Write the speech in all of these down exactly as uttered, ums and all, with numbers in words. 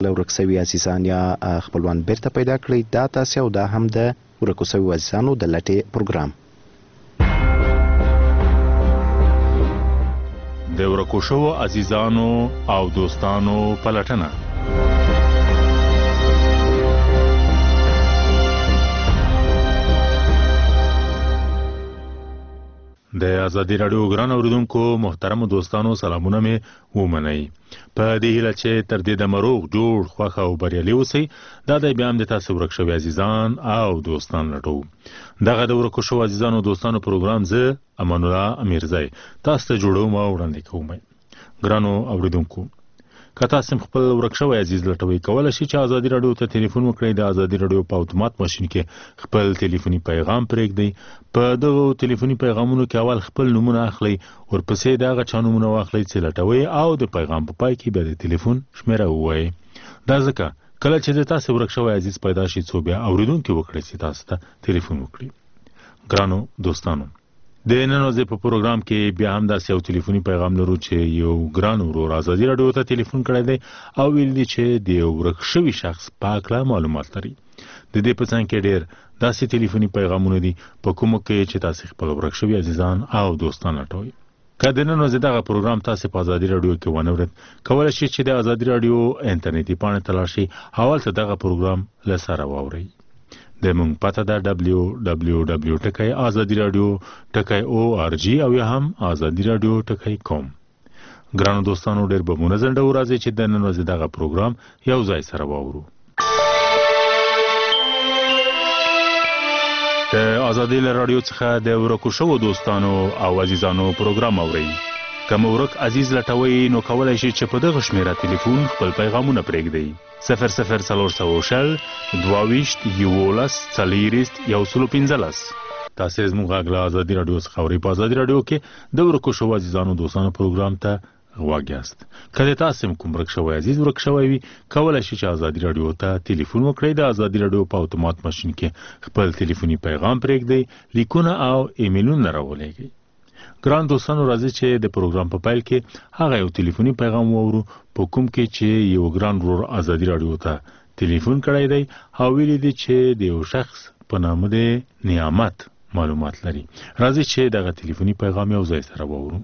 ورک شوي عزیزان یا خپلوان بیرته پیدا کړئ. دا تاسې او دا هم د ورکو شویو عزیزانو د لټې پروګرام. د ورکو شوو عزیزانو او دوستانو پلټنه. د ازادي راډیو ګران اوریدونکو محترم دوستانو سلامونه مې ومنئ. په دې هیله چې تر دې د مروغ جوړ خوښ او بریالي اوسئ. دا د بیا هم د تاسو ورک شوي عزیزان او دوستان لټو. دغه د ورکو شوو عزیزانو او دوستانو پروګرام زه امان الله امیرزی تاسو ته جوړوم او وړاندې کوم. ګرانو اوریدونکو که تاسو خپل ورک شوی عزیز لټوي کولای شئ چې ازادي راډیو ته ټلیفون وکړئ. د ازادي راډیو په اتومات ماشين کې خپل ټلیفوني پیغام پرېږدئ. په دغه ټلیفوني پیغامونو کې اول خپل نومونه اخلئ، ورپسې دغه چا نومونه واخلئ چې لټوي او د پیغام په پای کې به د ټلیفون شمیره ووایئ. دا ځکه کله چې د تاسو ورک شوی عزیز پیدا شي څو بیا اوریدونکي وکړي چې تاسو ته ټلیفون وکړي. ګرانو دوستانو د نن ورځې په پروګرام کې بیا هم داسې یو ټلیفوني پیغام لرو چې یو ګران ورور ازادي راډیو ته ټلیفون کړی دی او ویل دي چې د یو ورک شوي شخص په هکله معلومات لري. د دې په څنګ کې ډېر داسې ټلیفوني پیغامونه دي په کومو کې چې تاسو خپل ورک شوي عزیزان او دوستان لټوئ. که د نن ورځې دغه پروګرام تاسو په ازادي راډیو کې ونه اورئ کولی شئ چې د ازادي راډیو انټرنیټي پاڼې ته لاړ شئ او هلته دغه پروګرام له سره واورئ. د مونږ پته ده دبلیو دبلیو دبلیو ټکی ازادي راډیو ټکی او آر جی او یا هم ازادي راډیو ټکی کوم. ګرانو دوستانو ډېر به منظم ډول راځي چې د نن ورځې دغه پروګرام یو ځای سره واورو. د ازادي راډیو څخه د ورکو شوو دوستانو او عزیزانو پروګرام اورئ. که مو ورک عزیز لټوئ نو کولی شئ چې په دغه شمیره ټلیفون خپل پیغامونه پرېږدئ. صفر صفر څلور سوه شل دوه ویشت یولس څلېرویشت یو سل پنځلس. تاسې زموږ غږ له ازادي راډیو څخه اورئ. په ازادي راډیو کې د ورکو شوو عزیزانو دوستانو پروګرام ته غوږ یاست. که د تاسو هم کوم ورک شوی عزیز ورک شوی وي کولی شئ چې ازادي راډیو ته ټلیفون وکړئ. د ازادي راډیو په اتومات ماشین کې خپل ټلیفوني پیغام پرېږدئ، لیکونه او ایمیلونه راولېږئ. ګران دوستانو راځي چې د پروګرام په پیل کې هغه یو ټلیفوني پیغام واورو په کوم کې چې یو ګران ورور ازادي راډیو ته ټلیفون کړی دی او ویلي دی چې د یو شخص په نامه د نعمت معلومات لري. راځي چې دغه ټلیفوني پیغام یو ځای سره واورو.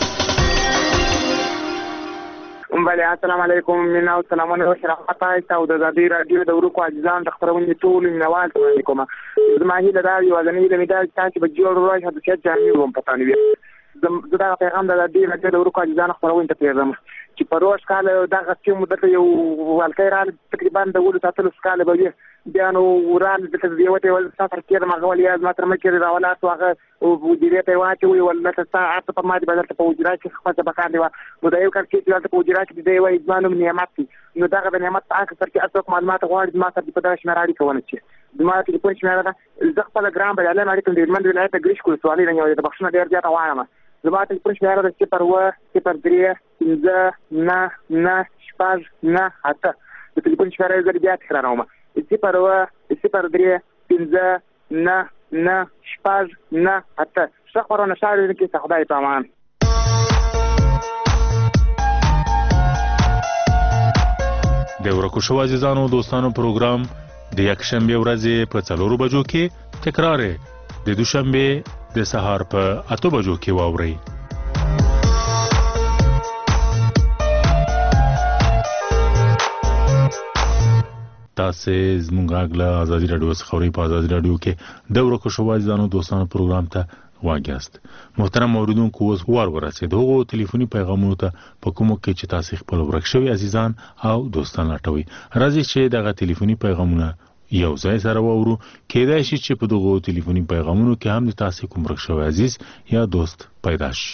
بله السلام علیکم. مینا او سلامونه او شرافت تاسو د ازادي راډیو د ورکو عزیزان د خبرونې ټول مینوال ته کوم. زما هیله دا یو ځنې د میډیا چې به جوړ راځي چې چې جامې وم پتا نه وي. زه دا پیغام د ازادي راډیو د ورکو عزیزان خبرونې ته پیغام چې په روز کال دغه ټیم مدته یو والکې را تقریبا د ولو تاسو سکاله به بیا نو وران د تدویوته ول سفر کې مغول یا ماتر مکه راولات واغه او وجیره ته واچوي ولا ساعت په ماده بدل ته وجرا کې خپل بقا دی نو دا یو کار کې چې ته وجرا کې دی وای ځانو نعمت نو دغه د نعمت اکثر کې اته معلومات غواړي ما سره په دغه شمارالي کوونه چې ما ته په شماره ده زه خپل ګرام بل اعلان اړیکم د من ولایت ګریش کول سوالي نه یو د بخښنه ډیر زیات وایم. زما ته په شماره ده چې پر و چې پر درې پنځه نه نه شپږ نه اته د ټلیفون شماره زه بیا تکراروم. صفر و صفر درې پنځه نه نه شپږ نه اته. ښه خبرونه شاعر کې څه خدای په امان. د ورکو شوو عزیزانو دوستانو پروګرام د یکشنبې ورځې په څلورو بجو کې تکرار د دوشنبې د سهار په اته بجو کې واورئ. تاسو زموږ غږ له ازادي راډیو څخه اورئ. په ازادي راډیو کې د ورکو شوو عزیزانو دوستانو پروګرام ته غوږ یاست. محترم اوریدونکو اوس وار ورسېد هغو ټلیفوني پیغامونو ته په کومو کې چې تاسو خپل ورک شوي عزیزان او دوستان لټوئ. راځي چې دغه ټلیفوني پیغامونه یو ځای سره واورو. کېدای شي چې په دغو ټلیفوني پیغامونو کې هم د تاسو کوم ورک شوی عزیز یا دوست پیدا شي.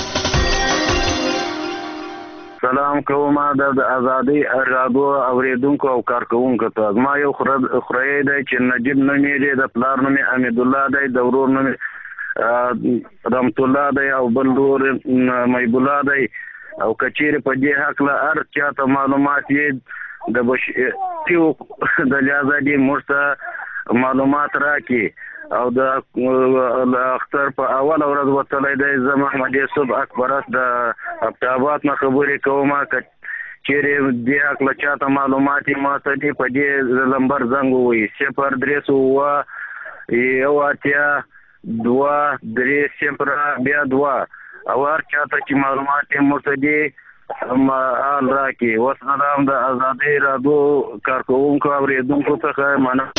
سلام کوم د ازادي راډیو اوریدونکو او کارکونکو ته. ما یو خورای دی چې نجیب نومې دی، د پلار نوم حمید الله دی، د ورور نوم رحمت الله دی او بل ورور محب الله دی. او کچیر په دې حق له هر چاته معلومات یې د بشیو د ازادي مرسته معلومات راکړي او د اختر په اول ورځ وتلی دی. زه محمد یوسف اکبرات د ابتابات نه خبرې کوم چیرې دې هکله چاته معلومات یې ماته دي په دې نمبر زنګ ووایي صفر درې سوه یو اتیا دوه درې صفر بیا دوه او هر چاته چې معلومات یې ورته دي حال راکړي. وسلام د ازادۍ راډیو کارکوونکو اورېدونکو څخه مننه.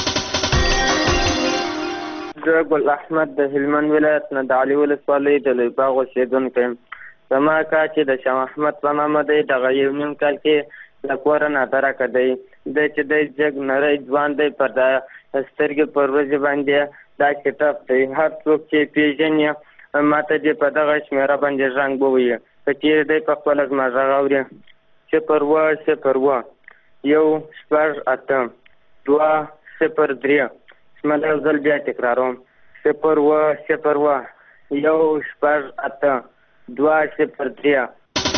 زه ګل احمد د هلمند ولایت نه د علي ولسوالۍ د لوی باغ اوسېدونکی یم. زما اکا چې د شاه محمد په نامه دی دغه یو نیم کال کې له کوره نادرکه دی. دی چې دی جګ نری ځوان دی پر د سترګې پر ورځې باندې دا چټپ دی. هر څوک چې پېژني ماته دې په دغه شمېره باندې زنګ ووایي که چېرې دی په خپله زما غږ اوري. صفر اووه صفر اووه یو شپږ اته دوه صفر درې اسماعیل یو ځل بیا تکراروم صفر اووه صفر اووه یو شپږ اته دوه صفر درې.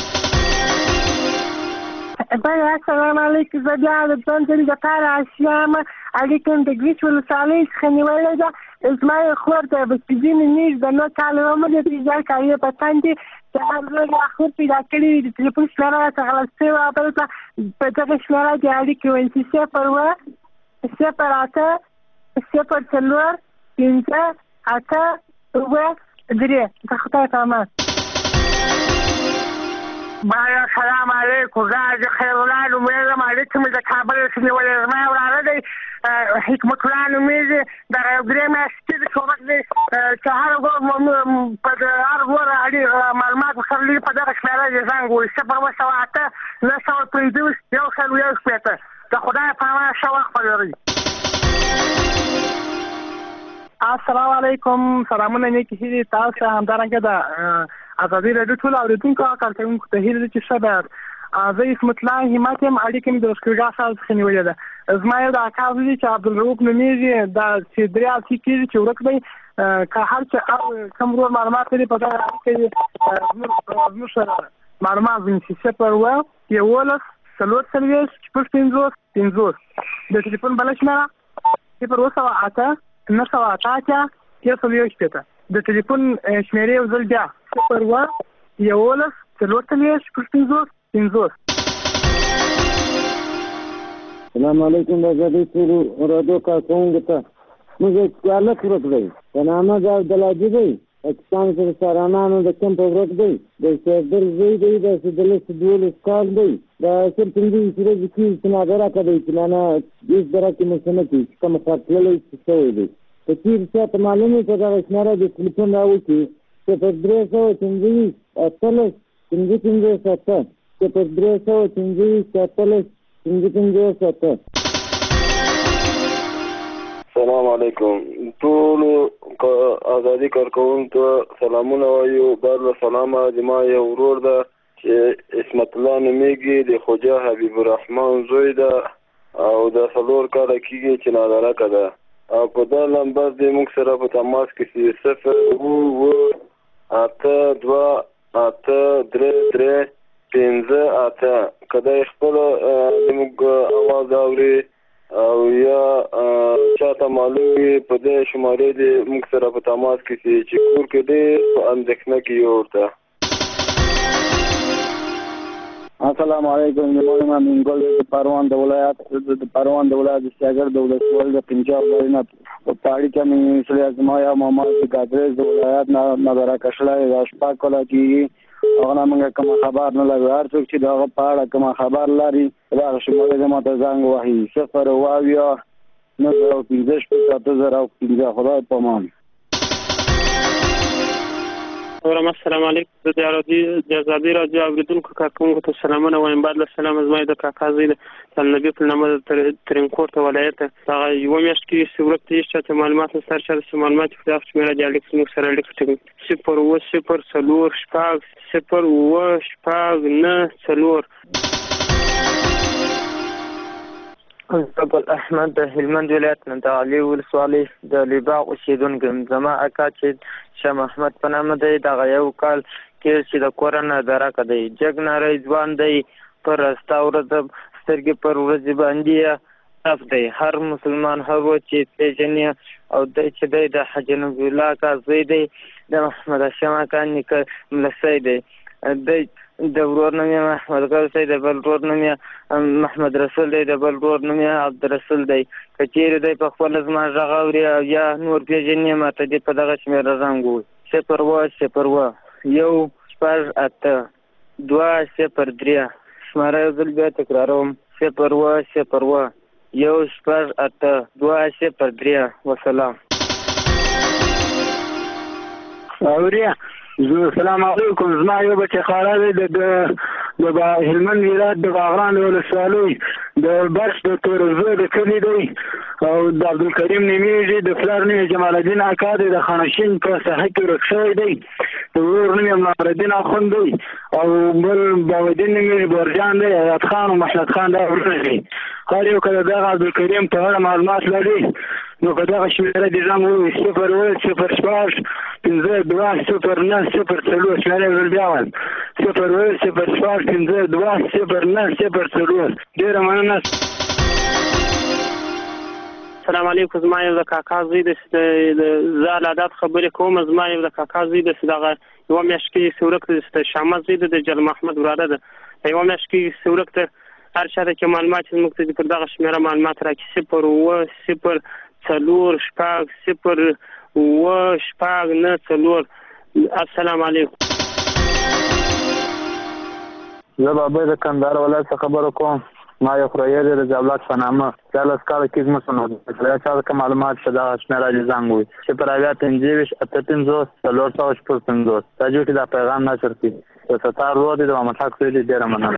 بله السلام علیکم. زه بیا د بندل د کاره اسیام اړیکم د ګریچ ولسوالۍ څخه نیولې ده. زما یې خور د بسپیزینې نیز د نهه کاله عمر د پېژل کاري په تندې د هر ورځ خور پیدا کړې وي. د تلیفون شمېره راته غلط شوې وه. بل په دغه شمېره د اړیکې ویل چې صفر اووه صفر اته صفر څلور پنځه اته اووه درې. د خدای په امان. باید سلام علیکم. زه حاجي خیرالله نومېږم. اړیکې مې د کابل څخه نیولې. زما یو وراره دی حکمت الله نومېږي. دغه یو درې میاشتې د شورک دی چې هر ورځ په هر ورځ معلومات ورسره لري. په دغه شمېره یې زنګ ووایي صفر اووه سوه اته نهه سوه پنځوس یو سل یو شپېته. د خدای په امان ښه وخت ولرئ. السلام علیکم. سلامونه نیکې هیلې تاسو همدارنګه د ازادي راډیو ټول اورېدونکو او کارکوونکو ته هیله ده چې ښه بیان. زه اسمت الله همت یم. اړیکې مې د لښکرګاه ښار څخه نیولې ده. زما یو د اکا زوی چې عبدالرؤف نومېږي دا چې درې اتې کېږي چې ورک دی که هر چې کوم ورور معلومات لري په دغه اړیکه زموږ معلومات ونیسي. صفر اووه یولس څلور څلوېښت شپږ پنځوس پنځوس. د ټلیفون بله شمېره صفر اووه سوه اته نهه سوه اته اتیا یو سل یو شپېته. د ټلیفون شمېرې یو ځل بیا صفر اووه یولس څلور څلوېښت شپږ پنځوس پنځوس. السلام علیکم. د ازادۍ راډیو کارکوونکو ته موږ یو هلک ورک دی په نامه د عبدالعجیب دی. پاکستان کې د سارانانو د کمپ ورک دی. د شهردل زوی دی. داسې د لس دولس کال دی. د سل پنځه ویشت ورځې کېږي چې نادرکه دی چې معنی هېڅ درکې مو څه نه کوي چې کوم ښار تللی شوی دی. که چېرې چاته معلوم وي په دغه شمېره د ټلیفون را وکړي صفر درې سوه پنځه ویشت اتلس پنځه پنځوس اته صفر درې سوه پنځه ویشت اتلس پنځه پنځوس اته. السلام علیکم. ټولو ازادي کارکوونکو ته سلامونه وایو. بعد له سلامه زما یو ورور ده چې اسمت الله نومېږي د خوجا حبیب الرحمن زوی ده او د څلور کاله کېږي چې نادرکه ده او په دا نمبر دی موږ سره په تماس کې سي صفر اووه اته دوه اته درې درې پنځه اته. که دی خپله زموږ اواز اوري او یا چاته معلوم وي په دې شمارې دی موږ سره په تماس کې سي چې کور کې ډېر په اندېښنه کې یو ورته. السلام علیکم. زما نوم امینګل د پروان د ولایت د پروان د ولایت د سیاګر د ولسوالۍ د پنجاب لري په اړیکه مې سره زما یا محمد ګادرز د ولایت نه نادرکه شوی د شپږ کاله کېږي. هغه نه موږ کوم خبر نه لرو. هر څوک چې د هغه په اړه کوم خبر لري دغه شمېرې زما ته زنګ وهي صفر اووه اویا نهه زره پنځه شپېته اته زره پنځه. خدای په امان. السلام علیکم. زه د ازادي راډیو اورېدونکو کارکوونکو ته سلامونه وایم. بعد له سلامه زما د کاکا زوی د النبي په نامه د ترینکوټ ولایت هغه یوه میاشت کې چې ورک دی. هېڅ چاته معلومات نشته. هر چا چې معلومات په دغه شمېره د اړیکې موږ سره اړیکه ټینګوي صفر اووه صفر څلور شپږ صفر اووه شپږ نهه څلور. زه ګل احمد د هلمند ولایت نه د علي ولسوالۍ د لوی باغ اوسېدونکی یم. زما اکا چې شاه محمد په نامه دی دغه یو کال کې چې د کوره نادرکه دی. جګ نری ځوان دی. پر رسته ورځ سترګې پر ورځې باندې اف دی. هر مسلمان هر و چې پېژني او دی چې دی د حاجي نبي الله اکا زوی دی د محمد هاشم اکا نیکه ملسی دی. دی د ورور نوم یې محمد ګل دی، د بل ورور نوم یې محمد رسول دی، د بل ورور نوم یې عبدالرسول دی. که چېرې دی په خپله زما غږ اوري او یا نور پېژني ماته دې په دغه شمېره زنګ ووهي: صفر اووه صفر اووه یو شپږ اته دوه صفر درې. شماره یو ځل بیا تکراروم: صفر اووه صفر اووه یو شپږ اته دوه صفر درې. وسلام. اوریا السلام علیکم. زما یو بچی خاله دی د هلمند ولایت د باغران ولسوالۍ د برش د تورزو د کلي دی او د عبدالکریم نومیږي، د پلار نوم یې جمال الدین اکا دی، د خانشین په ساحه کې ورک شوی دی، د ورور نوم یې منورالدین اخوند دی او بل باودین نوم یې برجان دی، حیات خان او محمد خان دا ورونه دي. هر یو که د دغه عبدالکریم په اړه معلومات لري نو په دغه شمېره دې زنګ ووهي: صفر اووه صفر شپږ پنځه دوه صفر نه صفر څلور. شمېره یې ځل بیا وایم: صفر اووه صفر شپږ پنځه دوه صفر نه صفر څلور. ډېره مننه. السلام علیکم. زما یو د کاکا زوی دی، زه العادات خبرې کوم. زما یو د کاکا زوی دی چې دغه یوه میاشت کې ورک دی، د شامه زوی دی، د جل محمد وراره ده. یوه میاشت کې ورک دی. هر چا ته چې معلومات زموږ ته پر دغه شمېره معلومات راکړي: صفر اووه صفر څلور شپږ صفر اووه شپږ نه څلور. السلام علیکم. زه بابا د کندهار ولایت څخه خبرې کوم. ما یو خوريی دی د جابلاک په نامه، څلس کاله کې زموږ سنو د چا که معلومات په دغه شمېره دې زنګ ووهي: صفر اویا پنځه ویشت اته پنځوس څلور سوه شپږ پنځوس. دا جوړ دا پیغام نشر کړي د ستار ورور دی، د محمد حق زوی دی. ډېره مننه.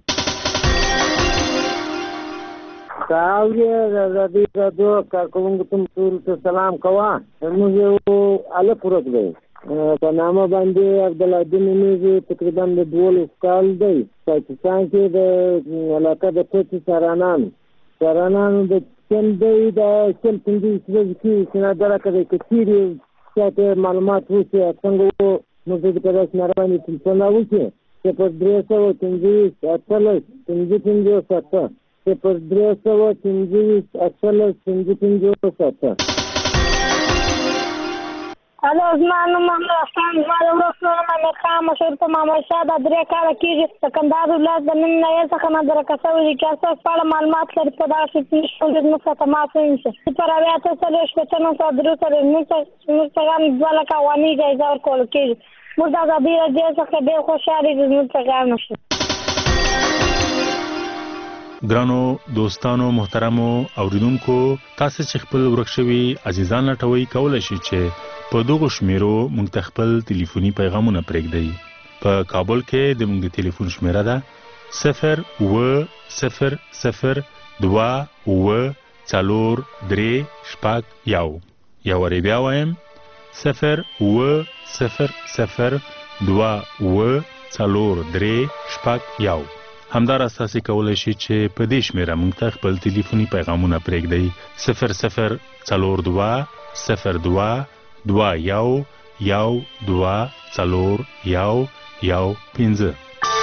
کاوریه د آزادي راډیو کارکوونکو ته ټولو ته سلام کوه. زموږ یو هلک ورک دی په نامه باندې عبدالعدین نومیږي، تقریبا د دولس کال دی. پاکستان کې د علاقه د کوچي سارانان سارانانو د چل دی د چل پنځه ورځې کې سنادره کوي. که چېرې چاته معلومات وشي څنګه و موږ د په داسې ناره باندې ټلیفون راوکړي: صفر درې سوه پنځه ویشت اتلس پنځه پنځوس اته صفر درې سوه پنځه ویشت اتلس پنځه پنځوس اته. الو، زما نوم محمد احسان، زما د ورور نوم امیر خان، مشهور په محمد شاه. دا درې کاله کېږي د کندهار ولایت د نن نایل څخه نادره شوی دی. که ستاسو په اړه معلومات لري په دغه شکل زموږ سره تماس ونیسئ: صفر اویا اته څلوېښت شپېته نهه سوه درې څلوېښت. موږ څخه دوه لکه افغانۍ جایزه ورکول کېږي. موږ د ازادۍ راډیو څخه ډېر خوشحاله یو چې زموږ څخه نشو. ګرانو دوستانو محترمو اوریدونکو، تاسو چې خپل ورک شوي عزیزان لټوي کولای شئ چې په دغه شمیرو موږ ته خپل ټلیفوني پیغامونه پرېږدئ. په کابل کې د موږ د ټلیفون شمیره ده صفر اووه صفر صفر دوه اووه څلور درې شپږ یو. یو وارې بیا وایم: صفر اووه صفر صفر دوه اووه څلور درې شپږ یو. همداراز تاسو کولای شئ چې په دې شمیره موږ ته خپل ټلیفوني پیغامونه پرېږدئ: صفر صفر څلور دوه صفر دوه دوه یو یو دوه څلور یو یو پنځه.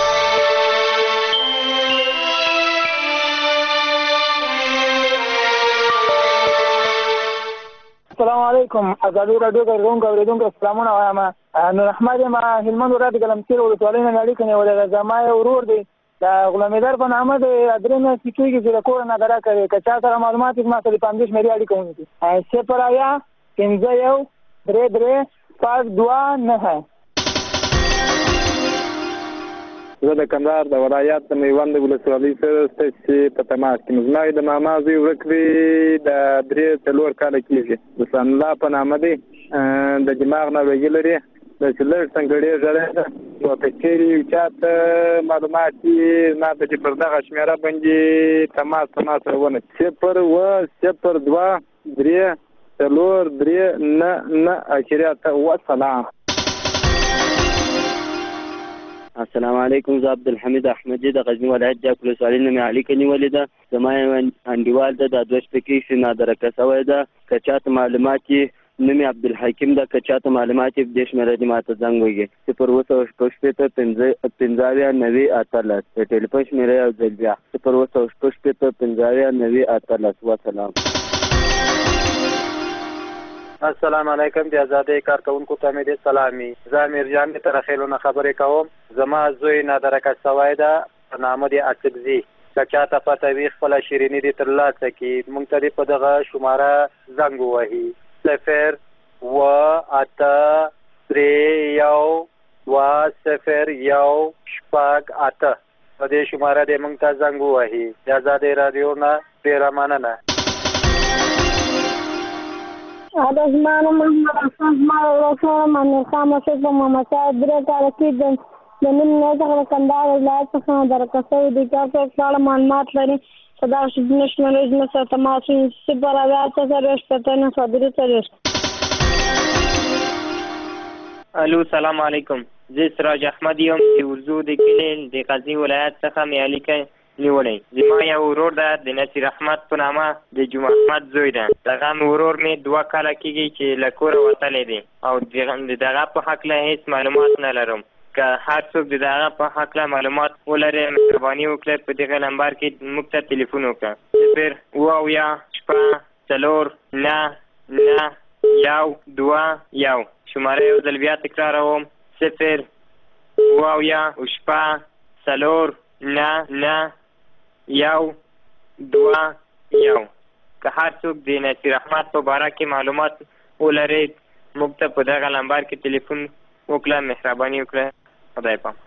السلام علیکم. ازادي راډیو کارکوونکو اورېدونکو سلامونه وایم. نور احمد یم، هلمند ولایت ګلمسیر ولسوالۍ نه اړیکه نیولې ده. زما یو ورور دی د غلامدار په نامه د درې میاشتې کېږي چې د کور نادره کوي. که چا سره معلومات وي ما سره په همدې شمېرې اړیکه ونیسي: صفر اویا پنځه یو درې درې شپږ دوه نهه. زه د کندهار د ولایت د میوند ولسوالۍ سره ستاسې په تماس کې یم. زما د ماما زوی ورک دی، د درې څلور کاله کېږي. د ثناء الله په نامه دی، د دماغ ناروغي لري، د لږ څنګړې ژړی ده. نو که چېرې چا ته معلومات وي ما ته چې پر دغه شمېره باندې تماس تماس سره ونه صفر اووه صفر دوه درې څلور درې نه نه اخري اته. وسلام. السلام علیکم. زه عبدالحمید احمدی د غزني ولایت جاک ولسوالۍ نه مې اړیکه نیولې ده. زما یو انډیوال ده، دا دوه شپې کېږي نادره شوی ده. که چاته معلومات یې نوم یې عبدالحکیم ده، که چاته معلومات یې په دې شمېره دې ما ته زنګ وکړي: صفر اووه سوه شپږ شپېته پنځه اویا نوي اتلس. د ټلیفون شمېره یو ځل بیا: صفر اووه سوه شپږ شپېته پنځه اویا نوي اتلس. وسلام. السلام علیکم. د ازادۍ کارکونکو ته مې د سلامي. زه میرجان د ترخیلونه خبرې کوم. زما زوی نادرکه سوی ده په نامه د اڅکزي. که چاته پته وي خپله شیریني دې ترلاسه کړي، موږ ته دې په دغه شماره زنګ ووهي: صفر اوه اته درې یو دوه صفر یو شپږ اته. په دې شماره دې موږ ته زنګ ووهي. د ازادۍ راډیو نه ډېره مننه. دا زما نوم محمد حسن، زما ورور امیر خان مسعود په محمد صاحب درې کاله کې د د نیم نه څخه د کندهار ولایت څخه نادرکه سوی دی. که څوک په اړه معلومات لري په دغه شمېرې شمېرې زموږ سره تماس ونیسي: صفر اویا اته څلوېښت شپېته نهه سوه درې څلوېښت. الو سلام علیکم. زه سراج احمد یم د ورزو د کلي د غزني ولایت څخه مې الیکه نیولی. زما یو ورور ده د نصیر احمد په نامه، د جمعه احمد زوی ده. دغه ورور مې دوه کاله کېږي چې له کوره وتلی دی او د دغه په هکله هېڅ معلومات نه لرم. که هر څوک د دغه په هکله معلومات ولري مهرباني وکړئ په دغه نمبر کې موږ ته تلیفون وکړه: صفر اوه اویا شپږ څلور نه نه یو دوه یو. شماره یو ځل بیا تکراروم: صفر اوه اویا شپږ څلور نه نه یو دوه یو. که هر څوک د نصیر احمد په باره کې معلومات ولري موږ ته په دغه نمبر کې تلیفون وکړه، مهرباني وکړه. خدای پام.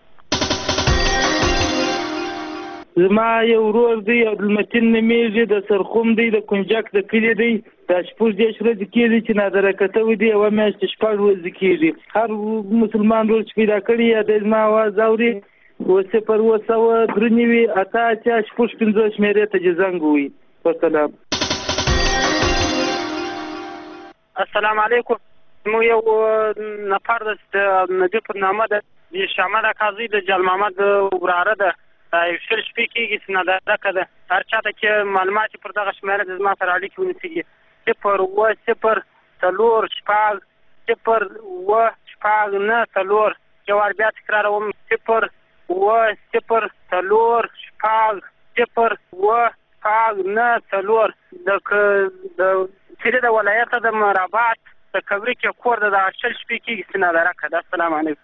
زما یو ورور دی عبدالمتین نومیږي، د سرخوم دی، د کنجک د کلي دی. دا شپږ دېرش ورځې کېږي چې نادرکه سوی دی، یوه میاشت شپږ ورځې کېږي. هر مسلمان ورور چې پیدا کړي یا دی زما اواز اوري اوه صفر اوه سوه درې نوي اته اتیا شپږ پنځه شمېرې ته چې زنګ ووهي. وسلام. السلام علیکم. مو یو نفر د نبي په نامه ده د شامد قاضي د جل محمد وراره ده. یو شل شپې کېږي چې نادرکه ده. هر چاته چې معلومات پر دغه شمېره د زما سره اړیکې ونیسي: صفر اوه صفر څلور شپږ صفر اوه شپږ نه څلور. یو وار بیا تکراروم: صفر اوه صفر څلور شپږ صفر اوه شپږ نه څلور. د چیرې د ولایت د مرابعت د کبري کې کور د دغه شل شپې کېږي چې نادرکه ده. السلام علیکم.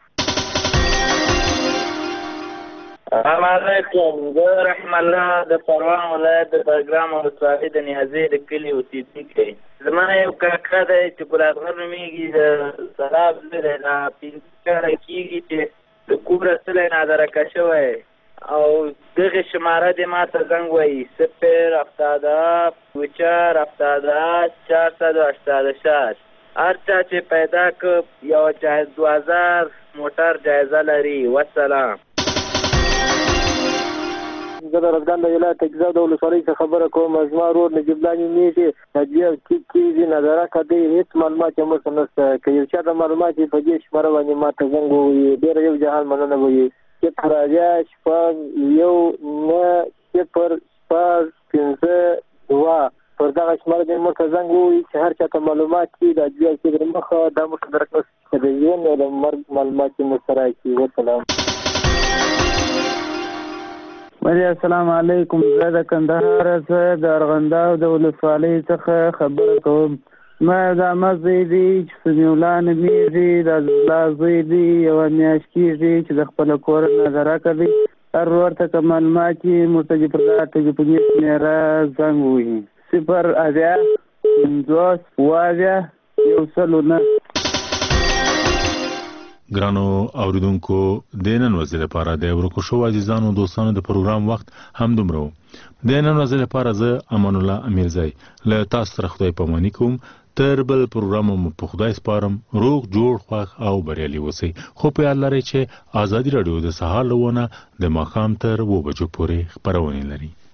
السلام علیکم. زه رحم الله د پروان ولایت د بګرام ولسوالۍ د نیازۍ د کلي اوسېدونکی. زما یو کاکا دی چې ګلادغر نومېږي، د سلاب زوی دی. دا پنځه کاله کېږي چې د کوره سلی نادرکه شوی او دغې شماره دې ما ته زنګ وایي: صفر هفتاد اوه چار هفتاد چهارصد و هشتاد و شش. هر چا چې پیدا که یو جایز دو هزار موټر جایزه لري. وسلام. زه د ارزګان د ولایت تکزا د ولسوالۍ څخه خبره کوم. زما ورور نجیب الله نومېږي، د کېږي نادرکه دی. هېڅ معلومات یې موږ ته نشته. که یو چا ته معلومات وي په دې شماره باندې ما ته زنګ ووهي. ډېره یو جهان مننه وایي: صفر اویا شپږ یو نه صفر شپږ پنځه دوه. پر دغه شماره دې موږ ته زنګ ووهي چې هر چا ته معلومات وي د ادویه کې در مخه دا موږ ته درک چې د ژوند او د مرګ معلومات یې موږ سره راکړي. وسلام. السلام علیکم. زه د کندهار څخه د ارغنداو د ولسوالۍ څخه خبره کوم. ما د عمه زوی دی چې سمیع الله نومېږي، د عزیزالله زوی دی. یوه میاشت کېږي چې د خپله کوره نادرکه دی. هر ورور ته که معلومات وي موږ ته دې پر دغه ټلیفوني شمېره زنګ ووهي: صفر اویا پنځوس اوه اویا یو سل و نه. ګرانو اوریدونکو، د نن ورځې لپاره د ورکو شوو عزیزانو دوستانو د پروګرام وخت هم دومره و. د نن ورځې لپاره زه امان الله امیرزی له تاسو سره خدای پاماني کوم. تر بل پروګرام مو په خدای سپارم. روغ جوړ خوښ او بریالي اوسئ. خو په یاد لرئ چې ازادي راډیو د سهار له ونه د ماښام تر اوه بجو پورې خپرونې لري.